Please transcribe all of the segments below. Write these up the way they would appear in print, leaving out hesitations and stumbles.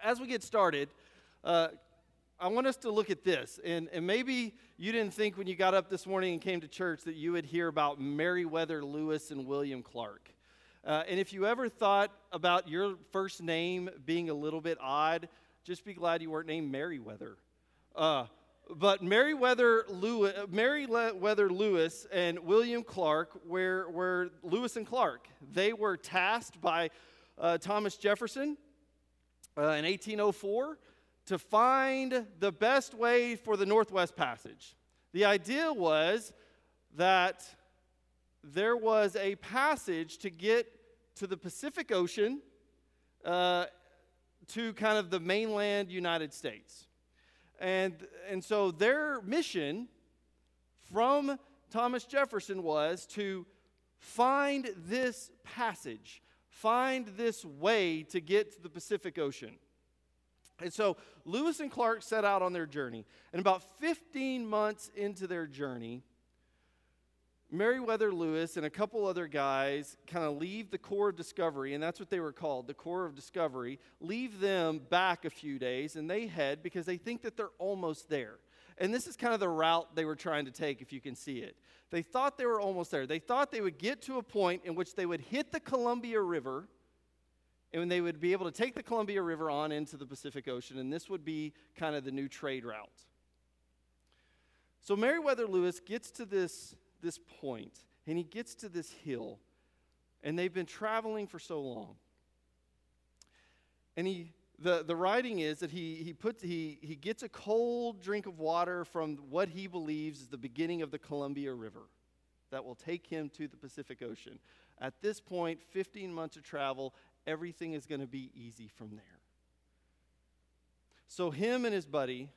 as we get started, I want us to look at this. And maybe you didn't think when you got up this morning and came to church that you would hear about Meriwether Lewis and William Clark. And if you ever thought about your first name being a little bit odd, just be glad you weren't named Meriwether. But Meriwether Lewis and William Clark were Lewis and Clark. They were tasked by Thomas Jefferson in 1804 to find the best way for the Northwest Passage. The idea was that there was a passage to get to the Pacific Ocean to kind of the mainland United States. And so their mission from Thomas Jefferson was to find this passage, find this way to get to the Pacific Ocean. And so Lewis and Clark set out on their journey. And about 15 months into their journey, Meriwether Lewis and a couple other guys kind of leave the Corps of Discovery, and that's what they were called, the Corps of Discovery, leave them back a few days, and they head because they think that they're almost there. And this is kind of the route they were trying to take, if you can see it. They thought they were almost there. They thought they would get to a point in which they would hit the Columbia River, and they would be able to take the Columbia River on into the Pacific Ocean, and this would be kind of the new trade route. So Meriwether Lewis gets to this point, and he gets to this hill, and they've been traveling for so long. And the writing is that he gets a cold drink of water from what he believes is the beginning of the Columbia River that will take him to the Pacific Ocean. At this point, 15 months of travel, everything is going to be easy from there. So him and his buddy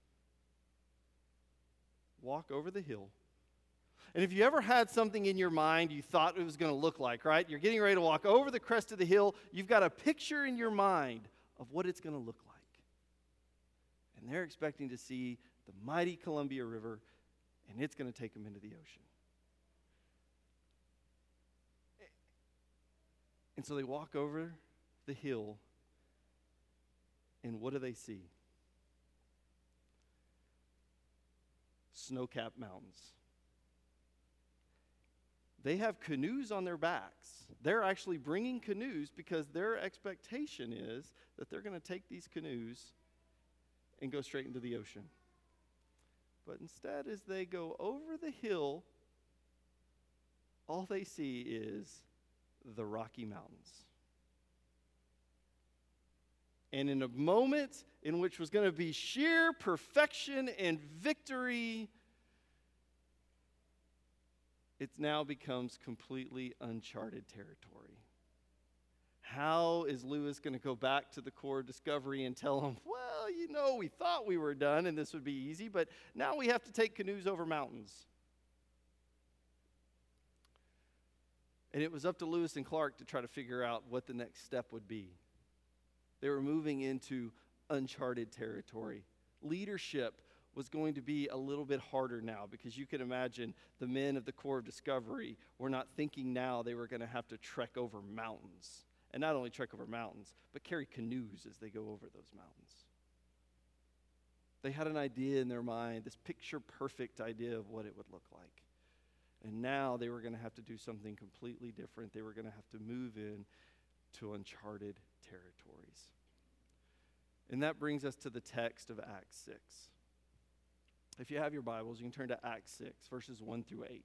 walk over the hill. And if you ever had something in your mind you thought it was going to look like, right? You're getting ready to walk over the crest of the hill. You've got a picture in your mind of what it's going to look like. And they're expecting to see the mighty Columbia River, and it's going to take them into the ocean. And so they walk over the hill, and what do they see? Snow-capped mountains. They have canoes on their backs. They're actually bringing canoes because their expectation is that they're going to take these canoes and go straight into the ocean. But instead, as they go over the hill, all they see is the Rocky Mountains. And in a moment in which was going to be sheer perfection and victory, it now becomes completely uncharted territory. How is Lewis going to go back to the Corps of Discovery and tell them, well, you know, we thought we were done and this would be easy, but now we have to take canoes over mountains? And it was up to Lewis and Clark to try to figure out what the next step would be. They were moving into uncharted territory. Leadership was going to be a little bit harder now, because you can imagine the men of the Corps of Discovery were not thinking now they were going to have to trek over mountains. And not only trek over mountains, but carry canoes as they go over those mountains. They had an idea in their mind, this picture-perfect idea of what it would look like. And now they were going to have to do something completely different. They were going to have to move in to uncharted territories. And that brings us to the text of Acts 6. If you have your Bibles, you can turn to Acts 6, verses 1 through 8.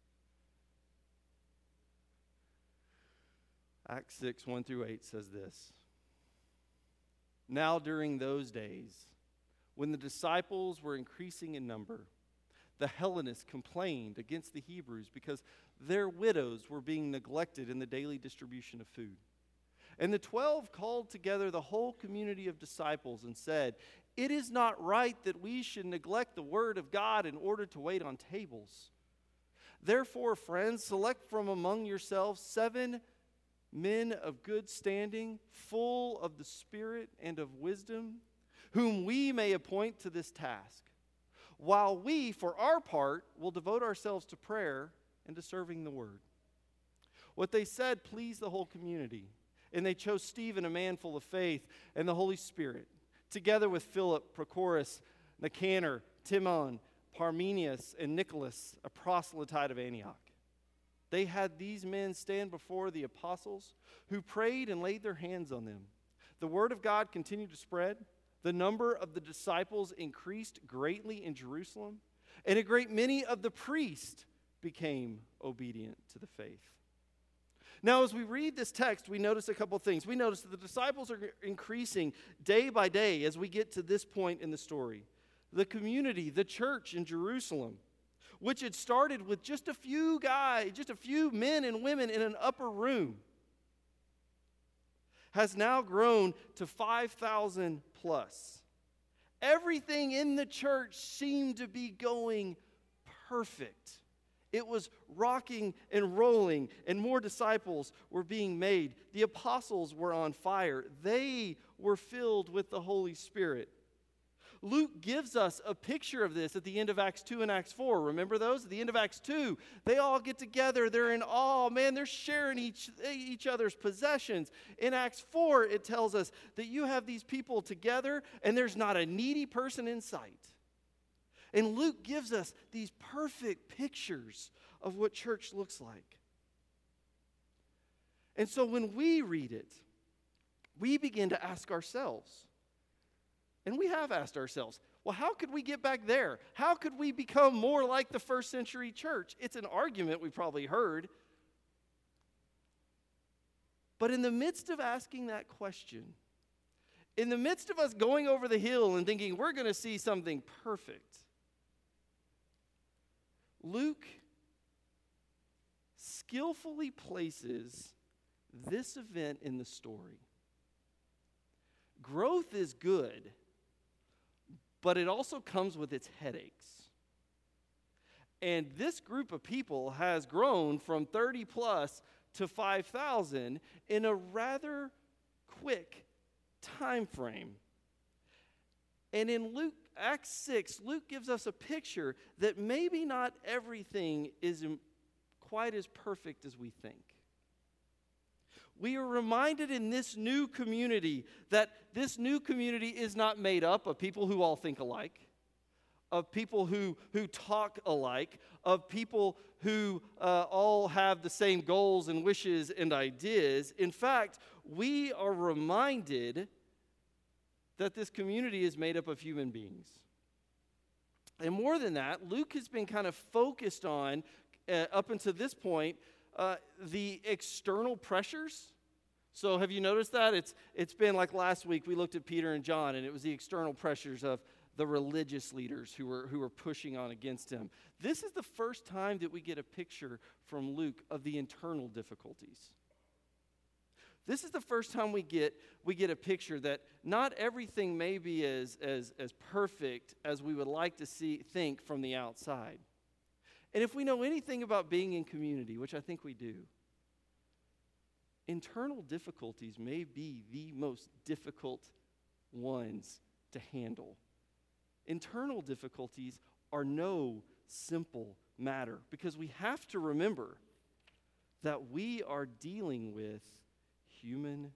Acts 6, 1 through 8 says this. Now during those days, when the disciples were increasing in number, the Hellenists complained against the Hebrews because their widows were being neglected in the daily distribution of food. And the 12 called together the whole community of disciples and said, "It is not right that we should neglect the word of God in order to wait on tables. Therefore, friends, select from among yourselves 7 men of good standing, full of the Spirit and of wisdom, whom we may appoint to this task, while we, for our part, will devote ourselves to prayer and to serving the word." What they said pleased the whole community. And they chose Stephen, a man full of faith, and the Holy Spirit, together with Philip, Prochorus, Nicanor, Timon, Parmenius, and Nicholas, a proselyte of Antioch. They had these men stand before the apostles, who prayed and laid their hands on them. The word of God continued to spread. The number of the disciples increased greatly in Jerusalem, and a great many of the priests became obedient to the faith. Now, as we read this text, we notice a couple things. We notice that the disciples are increasing day by day as we get to this point in the story. The community, the church in Jerusalem, which had started with just a few guys, just a few men and women in an upper room, has now grown to 5,000 plus. Everything in the church seemed to be going perfect. It was rocking and rolling, and more disciples were being made. The apostles were on fire. They were filled with the Holy Spirit. Luke gives us a picture of this at the end of Acts 2 and Acts 4. Remember those? At the end of Acts 2, they all get together. They're in awe. Man, they're sharing each other's possessions. In Acts 4, it tells us that you have these people together, and there's not a needy person in sight. And Luke gives us these perfect pictures of what church looks like. And so when we read it, we begin to ask ourselves, and we have asked ourselves, well, how could we get back there? How could we become more like the first century church? It's an argument we probably heard. But in the midst of asking that question, in the midst of us going over the hill and thinking we're going to see something perfect, Luke skillfully places this event in the story. Growth is good, but it also comes with its headaches. And this group of people has grown from 30 plus to 5,000 in a rather quick time frame. And in Acts 6, Luke gives us a picture that maybe not everything is quite as perfect as we think. We are reminded in this new community that this new community is not made up of people who all think alike, of people who talk alike, of people who all have the same goals and wishes and ideas. In fact, we are reminded that this community is made up of human beings. And more than that, Luke has been kind of focused on, up until this point, the external pressures. So have you noticed that? It's been like last week we looked at Peter and John, and it was the external pressures of the religious leaders who were pushing on against him. This is the first time that we get a picture from Luke of the internal difficulties. This is the first time we get a picture that not everything may be as perfect as we would like to think from the outside. And if we know anything about being in community, which I think we do, internal difficulties may be the most difficult ones to handle. Internal difficulties are no simple matter because we have to remember that we are dealing with human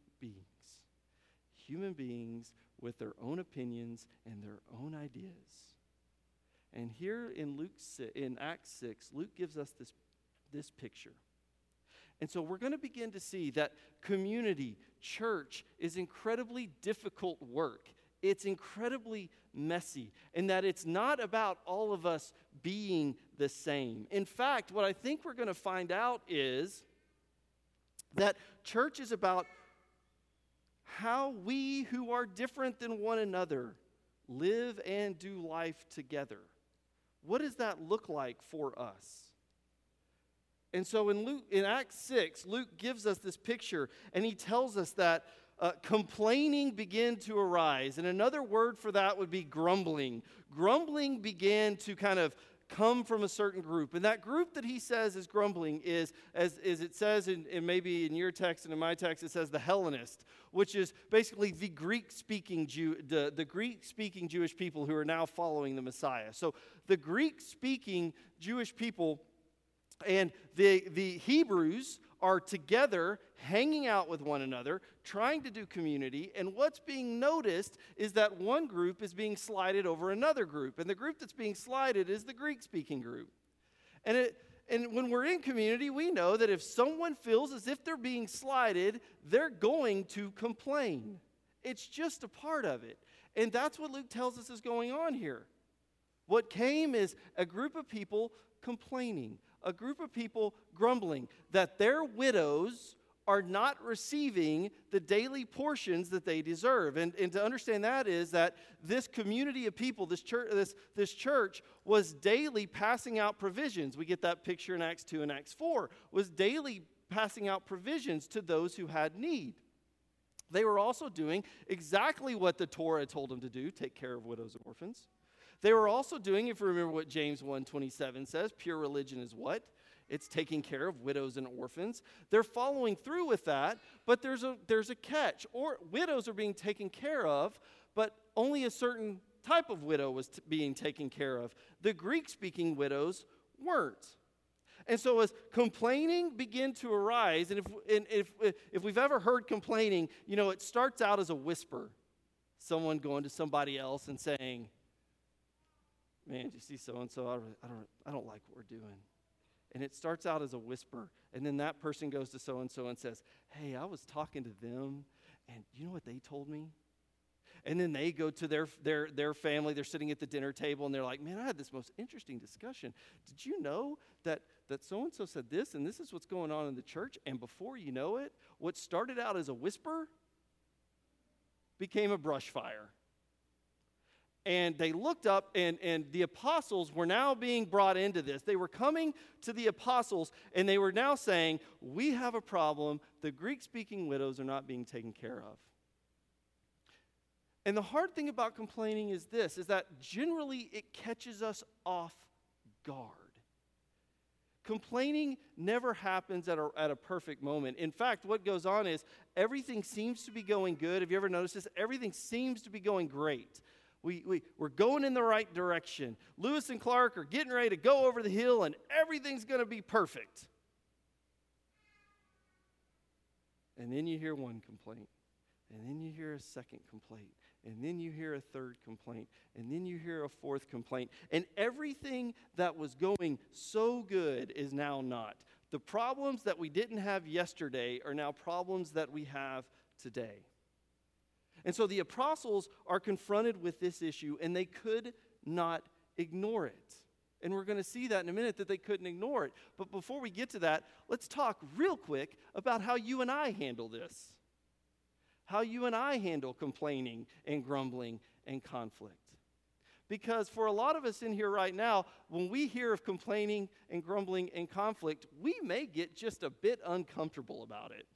beings with their own opinions and their own ideas. And here in Acts 6, Luke gives us this picture. And so we're going to begin to see that community, church, is incredibly difficult work. It's incredibly messy, and that it's not about all of us being the same. In fact, what I think we're going to find out is that church is about how we who are different than one another live and do life together. What does that look like for us? And so in Acts 6, Luke gives us this picture, and he tells us that complaining began to arise. And another word for that would be grumbling. Grumbling began to kind of come from a certain group. And that group that he says is grumbling is, as it says in maybe in your text and in my text, it says the Hellenist, which is basically the Greek-speaking Greek-speaking Jewish people who are now following the Messiah. So the Greek-speaking Jewish people and the Hebrews are together, hanging out with one another, trying to do community, and what's being noticed is that one group is being slighted over another group, and the group that's being slighted is the Greek-speaking group. And when we're in community, we know that if someone feels as if they're being slighted, they're going to complain. It's just a part of it. And that's what Luke tells us is going on here. What came is a group of people complaining, a group of people grumbling that their widows are not receiving the daily portions that they deserve. And to understand that is that this community of people, this church was daily passing out provisions. We get that picture in Acts 2 and Acts 4, was daily passing out provisions to those who had need. They were also doing exactly what the Torah told them to do, take care of widows and orphans. They were also doing, if you remember what James 1:27 says, pure religion is what? It's taking care of widows and orphans. They're following through with that, but there's a catch. Or widows are being taken care of, but only a certain type of widow was being taken care of. The Greek-speaking widows weren't. And so as complaining began to arise, and if we've ever heard complaining, you know, it starts out as a whisper. Someone going to somebody else and saying, man, do you see so-and-so? I don't like what we're doing. And it starts out as a whisper. And then that person goes to so-and-so and says, hey, I was talking to them, and you know what they told me? And then they go to their family. They're sitting at the dinner table, and they're like, man, I had this most interesting discussion. Did you know that so-and-so said this, and this is what's going on in the church? And before you know it, what started out as a whisper became a brush fire. And they looked up, and the apostles were now being brought into this. They were coming to the apostles, and they were now saying, we have a problem. The Greek-speaking widows are not being taken care of. And the hard thing about complaining is this, is that generally it catches us off guard. Complaining never happens at a perfect moment. In fact, what goes on is everything seems to be going good. Have you ever noticed this? Everything seems to be going great. We're going in the right direction. Lewis and Clark are getting ready to go over the hill, and everything's going to be perfect. And then you hear one complaint, and then you hear a second complaint, and then you hear a third complaint, and then you hear a fourth complaint. And everything that was going so good is now not. The problems that we didn't have yesterday are now problems that we have today. And so the apostles are confronted with this issue, and they could not ignore it. And we're going to see that in a minute, that they couldn't ignore it. But before we get to that, let's talk real quick about how you and I handle this. How you and I handle complaining and grumbling and conflict. Because for a lot of us in here right now, when we hear of complaining and grumbling and conflict, we may get just a bit uncomfortable about it.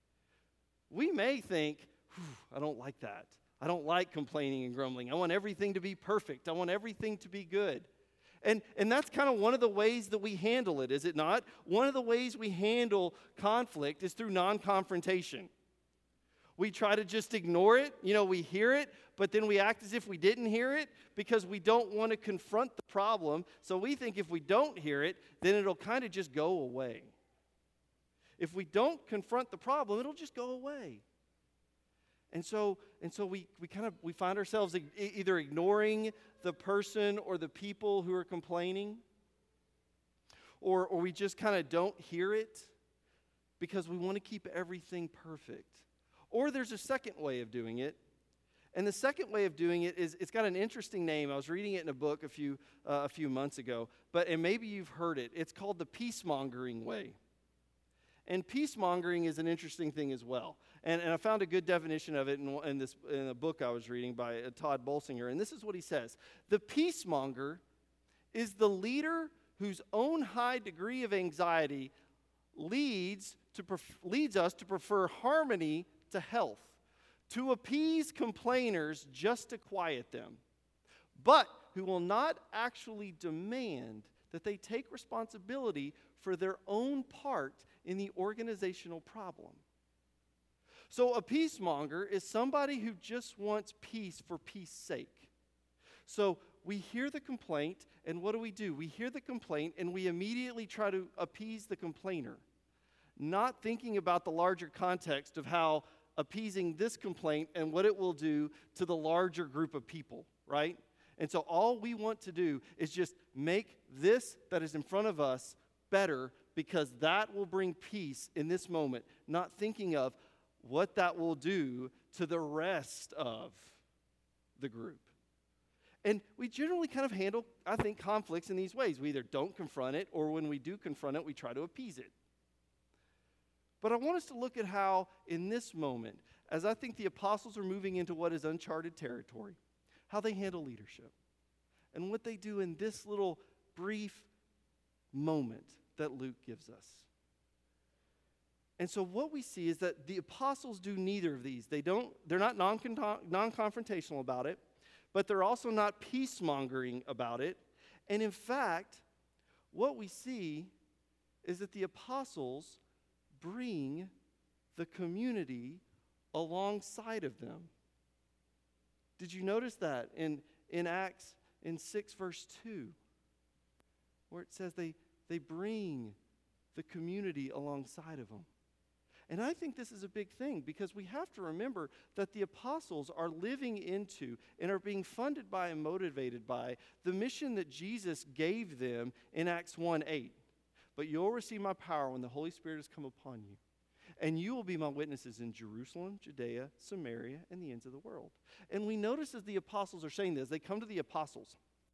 We may think, I don't like that. I don't like complaining and grumbling. I want everything to be perfect. I want everything to be good. And that's kind of one of the ways that we handle it, is it not? One of the ways we handle conflict is through non-confrontation. We try to just ignore it. You know, we hear it, but then we act as if we didn't hear it because we don't want to confront the problem. So we think if we don't hear it, then it'll kind of just go away. If we don't confront the problem, it'll just go away. And so we find ourselves either ignoring the person or the people who are complaining, or we just kind of don't hear it because we want to keep everything perfect. Or there's a second way of doing it, and the second way of doing it is, it's got an interesting name. I was reading it in a book a few months ago, and maybe you've heard it. It's called the peacemongering way. And peacemongering is an interesting thing as well. And I found a good definition of it in a book I was reading by Todd Bolsinger. And this is what he says. The peacemonger is the leader whose own high degree of anxiety leads us to prefer harmony to health, to appease complainers just to quiet them, but who will not actually demand that they take responsibility for their own part in the organizational problem. So a peacemonger is somebody who just wants peace for peace's sake. So we hear the complaint, and what do? We hear the complaint, and we immediately try to appease the complainer, not thinking about the larger context of how appeasing this complaint and what it will do to the larger group of people, right? And so all we want to do is just make this that is in front of us better, because that will bring peace in this moment, not thinking of what that will do to the rest of the group. And we generally kind of handle, I think, conflicts in these ways. We either don't confront it, or when we do confront it, we try to appease it. But I want us to look at how, in this moment, as I think the apostles are moving into what is uncharted territory, how they handle leadership, and what they do in this little brief moment that Luke gives us. And so what we see is that the apostles do neither of these. They're not non-confrontational about it, but they're also not peace-mongering about it. And in fact, what we see is that the apostles bring the community alongside of them. Did you notice that in Acts in 6 verse 2, where it says they bring the community alongside of them? And I think this is a big thing, because we have to remember that the apostles are living into and are being funded by and motivated by the mission that Jesus gave them in Acts 1:8. But you'll receive my power when the Holy Spirit has come upon you. And you will be my witnesses in Jerusalem, Judea, Samaria, and the ends of the world. And we notice as the apostles are saying this, they come to the apostles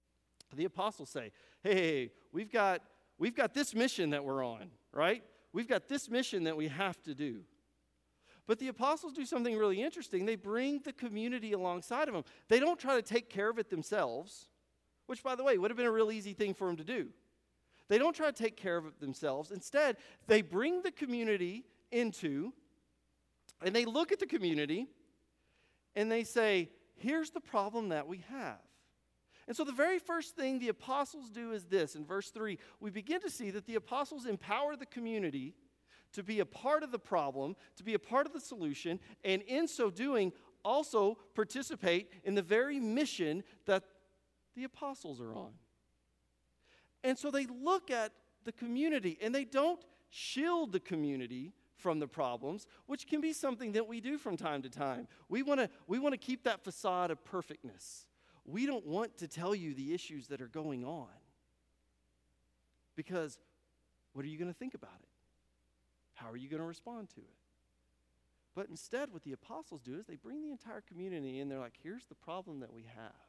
say, hey, we've got this mission that we're on, right? We've got this mission that we have to do. But the apostles do something really interesting. They bring the community alongside of them. They don't try to take care of it themselves, which, by the way, would have been a real easy thing for them to do. They don't try to take care of it themselves. Instead, they bring the community into, and they look at the community, and they say, here's the problem that we have. And so the very first thing the apostles do is this. In verse 3, we begin to see that the apostles empower the community to be a part of the problem, to be a part of the solution, and in so doing, also participate in the very mission that the apostles are on. And so they look at the community, and they don't shield the community from the problems, which can be something that we do from time to time. We want to keep that facade of perfectness. We don't want to tell you the issues that are going on, because what are you going to think about it? How are you going to respond to it? But instead, what the apostles do is they bring the entire community in. They're like, here's the problem that we have.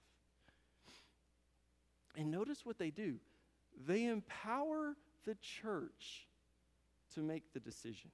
And notice what they do. They empower the church to make the decision.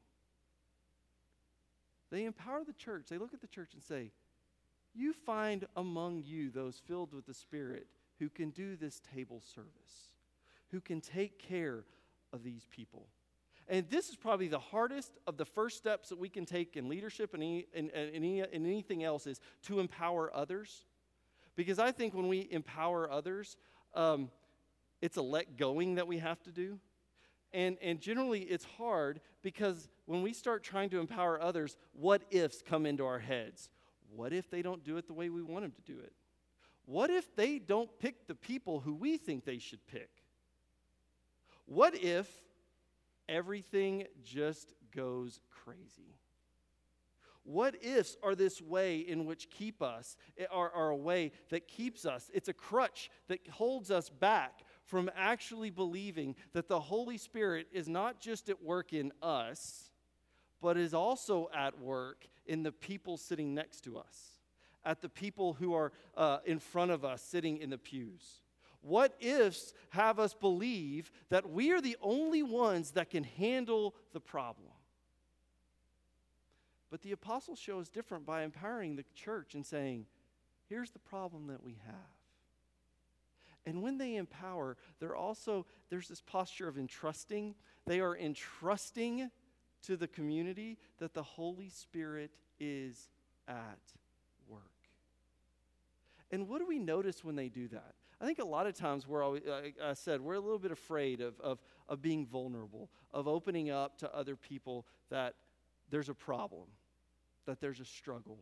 They empower the church. They look at the church and say, you find among you those filled with the Spirit who can do this table service, who can take care of these people. And this is probably the hardest of the first steps that we can take in leadership and anything else, is to empower others. Because I think when we empower others, it's a let going that we have to do. And generally it's hard, because when we start trying to empower others, what ifs come into our heads. What if they don't do it the way we want them to do it? What if they don't pick the people who we think they should pick? What if everything just goes crazy? What ifs are this way in which keep us, are a way that keeps us. It's a crutch that holds us back from actually believing that the Holy Spirit is not just at work in us, but is also at work in the people sitting next to us, at the people who are in front of us sitting in the pews. What ifs have us believe that we are the only ones that can handle the problem? But the apostles show us different by empowering the church and saying, here's the problem that we have. And when they empower, there's this posture of entrusting. They are entrusting to the community that the Holy Spirit is at work. And what do we notice when they do that? I think a lot of times we're always, I said, we're a little bit afraid of being vulnerable, of opening up to other people that there's a problem, that there's a struggle.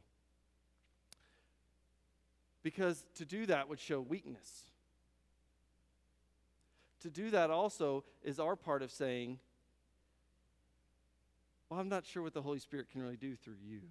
Because to do that would show weakness. To do that also is our part of saying, well, I'm not sure what the Holy Spirit can really do through you.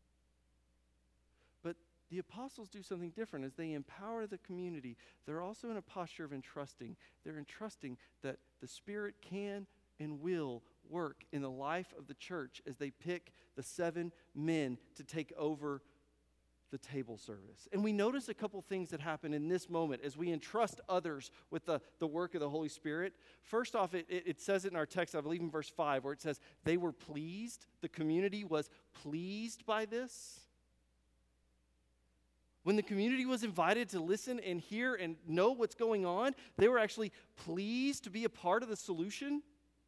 But the apostles do something different. As they empower the community, they're also in a posture of entrusting. They're entrusting that the Spirit can and will work in the life of the church as they pick the 7 men to take over the table service. And we notice a couple things that happen in this moment as we entrust others with the work of the Holy Spirit. First off, it says it in our text, I believe in verse 5, where it says they were pleased. The community was pleased by this. When the community was invited to listen and hear and know what's going on, they were actually pleased to be a part of the solution.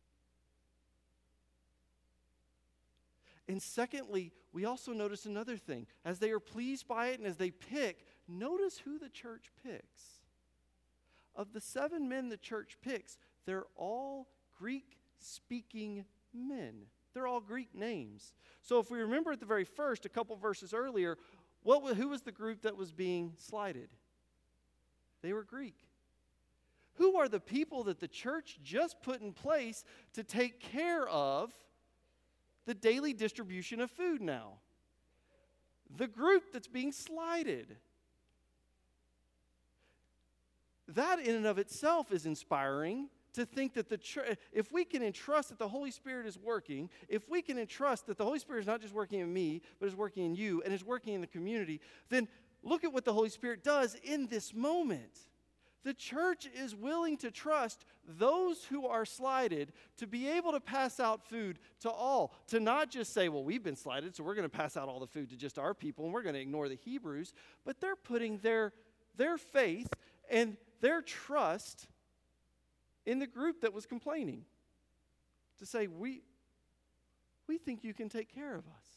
And secondly, we also notice another thing. As they are pleased by it and as they pick, notice who the church picks. Of the 7 men the church picks, they're all Greek-speaking men. They're all Greek names. So if we remember at the very first, a couple verses earlier, who was the group that was being slighted? They were Greek. Who are the people that the church just put in place to take care of the daily distribution of food now? The group that's being slighted. That in and of itself is inspiring, to think that the church, if we can entrust that the Holy Spirit is working, if we can entrust that the Holy Spirit is not just working in me, but is working in you and is working in the community, then look at what the Holy Spirit does in this moment. The church is willing to trust those who are slighted to be able to pass out food to all. To not just say, well, we've been slighted, so we're going to pass out all the food to just our people, and we're going to ignore the Hebrews. But they're putting their faith and their trust in the group that was complaining. To say, we think you can take care of us.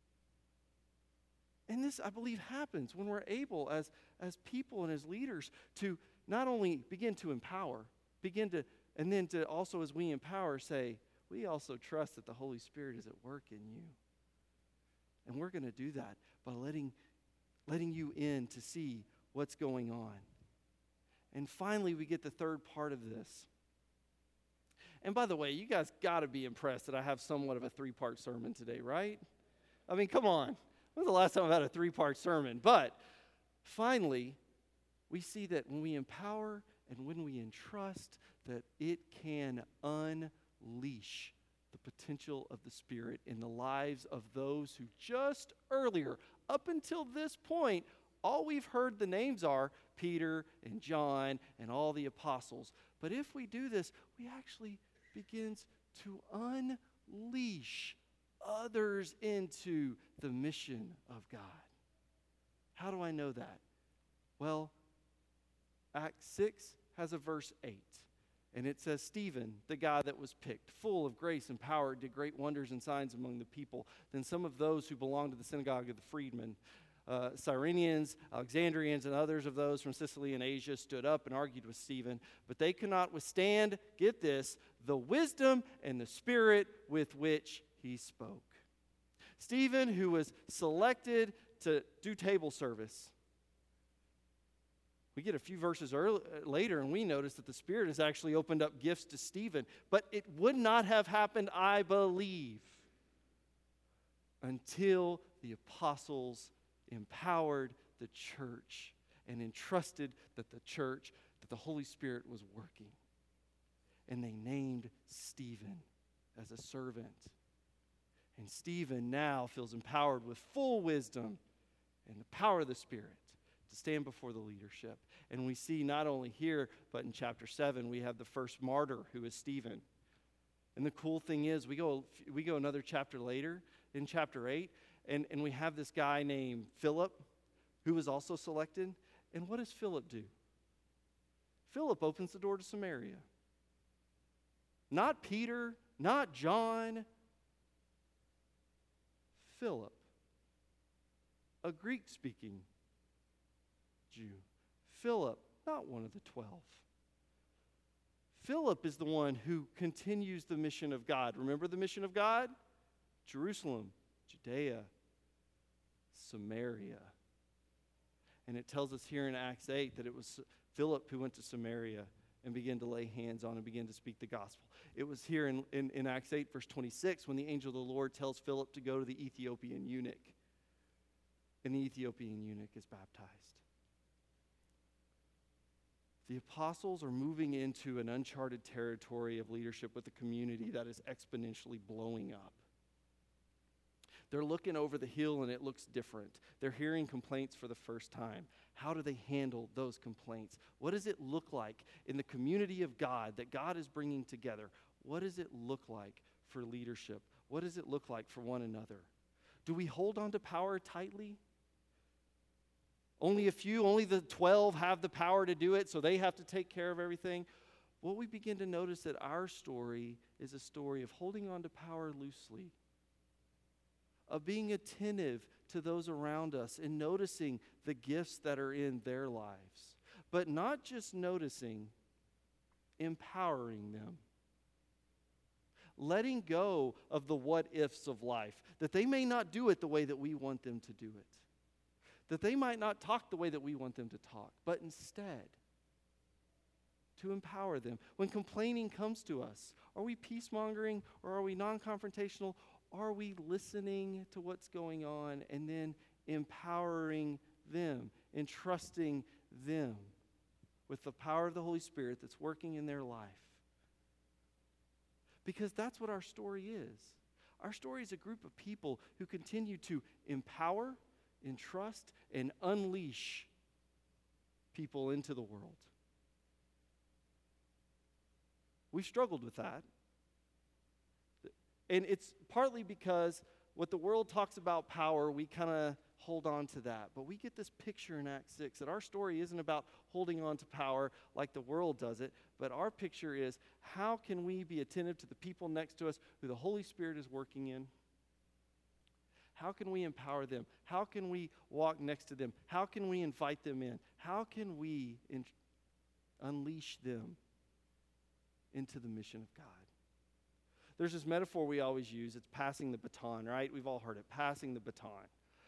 And this, I believe, happens when we're able as people and as leaders to not only begin to empower, and then to also, as we empower, say, we also trust that the Holy Spirit is at work in you. And we're going to do that by letting you in to see what's going on. And finally, we get the third part of this. And by the way, you guys got to be impressed that I have somewhat of a 3-part sermon today, right? I mean, come on. When was the last time I've had a 3-part sermon? But finally, we see that when we empower and when we entrust, that it can unleash the potential of the Spirit in the lives of those who just earlier, up until this point, all we've heard the names are Peter and John and all the apostles. But if we do this, we actually begins to unleash others into the mission of God. How do I know that? Well, Acts 6 has a verse 8. And it says, Stephen, the guy that was picked, full of grace and power, did great wonders and signs among the people. Then some of those who belonged to the synagogue of the freedmen, Cyrenians, Alexandrians, and others of those from Sicily and Asia stood up and argued with Stephen. But they could not withstand, get this, the wisdom and the spirit with which he spoke. Stephen, who was selected to do table service, we get a few verses later and we notice that the Spirit has actually opened up gifts to Stephen. But it would not have happened, I believe, until the apostles empowered the church and entrusted that the Holy Spirit was working. And they named Stephen as a servant. And Stephen now feels empowered with full wisdom and the power of the Spirit to stand before the leadership. And we see not only here, but in chapter 7, we have the first martyr, who is Stephen. And the cool thing is, we go another chapter later, in chapter 8, and we have this guy named Philip, who was also selected. And what does Philip do? Philip opens the door to Samaria. Not Peter, not John. Philip, a Greek-speaking Jew. Philip, not one of the 12. Philip is the one who continues the mission of God. Remember the mission of God? Jerusalem, Judea, Samaria. And it tells us here in Acts 8 that it was Philip who went to Samaria and begin to lay hands on and begin to speak the gospel. It was here in Acts 8, verse 26, when the angel of the Lord tells Philip to go to the Ethiopian eunuch. And the Ethiopian eunuch is baptized. The apostles are moving into an uncharted territory of leadership with a community that is exponentially blowing up. They're looking over the hill and it looks different. They're hearing complaints for the first time. How do they handle those complaints? What does it look like in the community of God that God is bringing together? What does it look like for leadership? What does it look like for one another? Do we hold on to power tightly? Only a few, only the 12 have the power to do it, so they have to take care of everything. Well, we begin to notice that our story is a story of holding on to power loosely, of being attentive to those around us and noticing the gifts that are in their lives. But not just noticing, empowering them. Letting go of the what-ifs of life, that they may not do it the way that we want them to do it. That they might not talk the way that we want them to talk, but instead, to empower them. When complaining comes to us, are we peace-mongering or are we non-confrontational? Are we listening to what's going on and then empowering them, entrusting them with the power of the Holy Spirit that's working in their life? Because that's what our story is. Our story is a group of people who continue to empower, entrust, and unleash people into the world. We've struggled with that. And it's partly because what the world talks about power, we kind of hold on to that. But we get this picture in Acts 6 that our story isn't about holding on to power like the world does it, but our picture is how can we be attentive to the people next to us who the Holy Spirit is working in? How can we empower them? How can we walk next to them? How can we invite them in? How can we unleash them into the mission of God? There's this metaphor we always use. It's passing the baton, right? We've all heard it, passing the baton.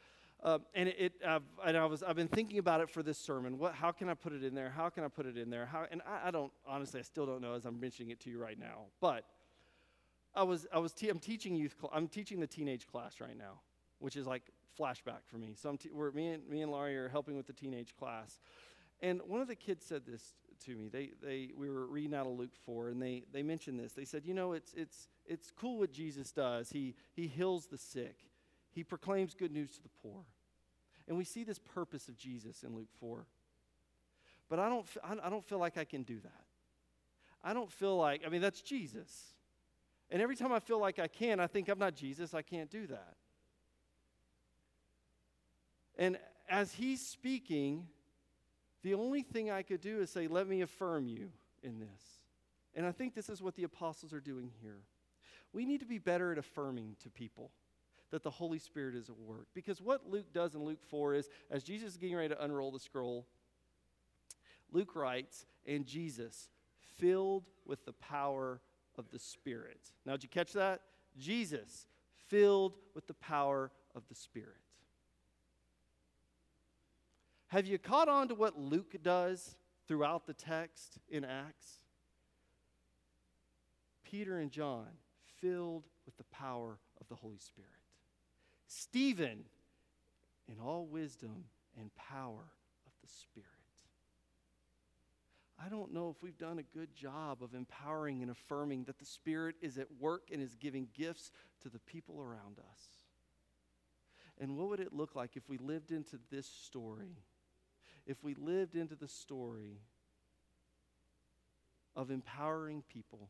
I've been thinking about it for this sermon. How can I put it in there? How can I put it in there? I don't, honestly, I still don't know as I'm mentioning it to you right now. But I'm teaching I'm teaching the teenage class right now, which is like flashback for me. So me and Laurie are helping with the teenage class. And one of the kids said this to me. We were reading out of Luke 4, and they mentioned this. They said, it's cool what Jesus does. He heals the sick. He proclaims good news to the poor. And we see this purpose of Jesus in Luke 4. But I don't feel like I can do that. I don't feel like, that's Jesus. And every time I feel like I can, I think I'm not Jesus. I can't do that. And as he's speaking, the only thing I could do is say, let me affirm you in this. And I think this is what the apostles are doing here. We need to be better at affirming to people that the Holy Spirit is at work. Because what Luke does in Luke 4 is, as Jesus is getting ready to unroll the scroll, Luke writes, and Jesus, filled with the power of the Spirit. Now, did you catch that? Jesus, filled with the power of the Spirit. Have you caught on to what Luke does throughout the text in Acts? Peter and John, filled with the power of the Holy Spirit. Stephen, in all wisdom and power of the Spirit. I don't know if we've done a good job of empowering and affirming that the Spirit is at work and is giving gifts to the people around us. And what would it look like if we lived into this story? If we lived into the story of empowering people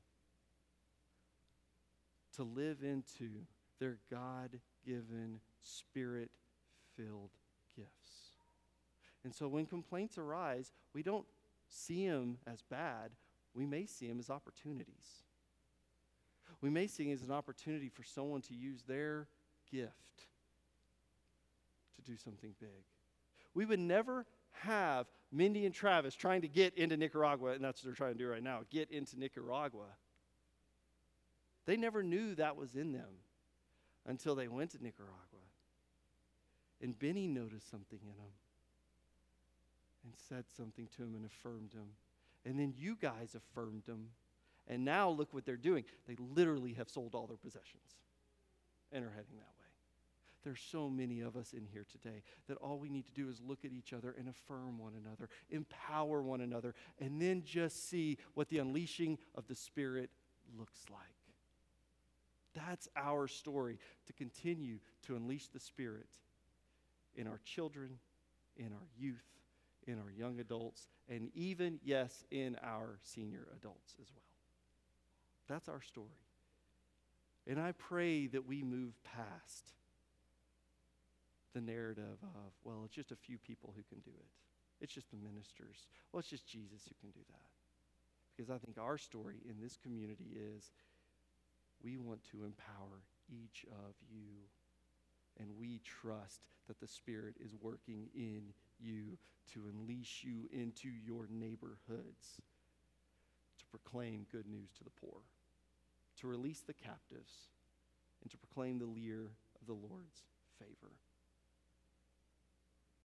to live into their God-given, Spirit-filled gifts. And so when complaints arise, we don't see them as bad. We may see them as opportunities. We may see it as an opportunity for someone to use their gift to do something big. We would never have Mindy and Travis trying to get into Nicaragua, and that's what they're trying to do right now, get into Nicaragua. They never knew that was in them until they went to Nicaragua. And Benny noticed something in him and said something to him and affirmed him. And then you guys affirmed them. And now look what they're doing. They literally have sold all their possessions and are heading that way. There's so many of us in here today that all we need to do is look at each other and affirm one another, empower one another, and then just see what the unleashing of the Spirit looks like. That's our story, to continue to unleash the Spirit in our children, in our youth, in our young adults, and even, yes, in our senior adults as well. That's our story. And I pray that we move past the narrative of, well, it's just a few people who can do it. It's just the ministers. Well, it's just Jesus who can do that. Because I think our story in this community is we want to empower each of you. And we trust that the Spirit is working in you to unleash you into your neighborhoods, to proclaim good news to the poor, to release the captives, and to proclaim the year of the Lord's favor.